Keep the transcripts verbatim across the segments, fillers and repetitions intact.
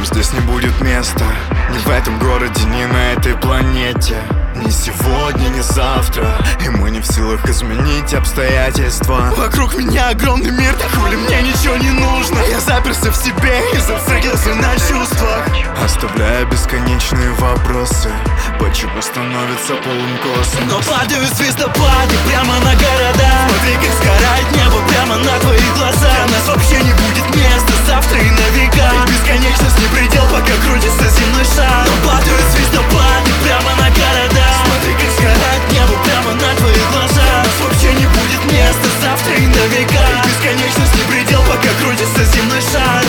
Нам здесь не будет места, ни в этом городе, ни на этой планете. Ни сегодня, ни завтра, и мы не в силах изменить обстоятельства. Вокруг меня огромный мир, так хули мне ничего не нужно. Я заперся в себе и зациклился на чувствах, оставляя бесконечные вопросы: почему становится полным космос? Но падают звездопады прямо на города. Смотри, как сгорает небо прямо на твоих глазах. Для нас вообще не будет места завтра и на века. И бесконечность не предел, пока крутится земной шар. Но падают звездопады прямо на города. Смотри, как сгорает небо прямо на твоих глазах. Для нас вообще не будет места завтра и на века. И бесконечность не предел, пока крутится земной шар.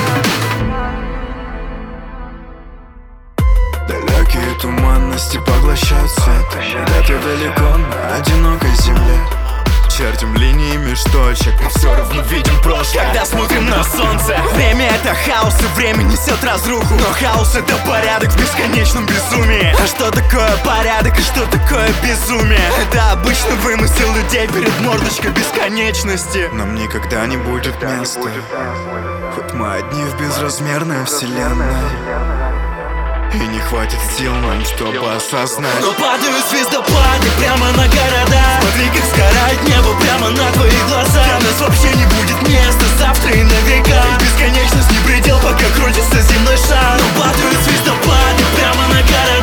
Далекие туманности поглощают свет. Где-то далеко на одинокой земле чертим линии меж точек, но все равно видим прошлое, когда смотрим на солнце. Время это хаос, и время несет разруху. Но хаос это порядок в бесконечном безумии. А что такое порядок и что такое безумие? Это обычно вымысел людей перед мордочкой бесконечности. Нам никогда не будет места, хоть мы одни в безразмерной вселенной. И не хватит сил нам, чтобы осознать. Но падают звездопады прямо на города. Смотри, как сгорает небо прямо на твоих глазах. Для нас вообще не будет места завтра и на века. И бесконечность не предел, пока крутится земной шар. Но падают звездопады прямо на города.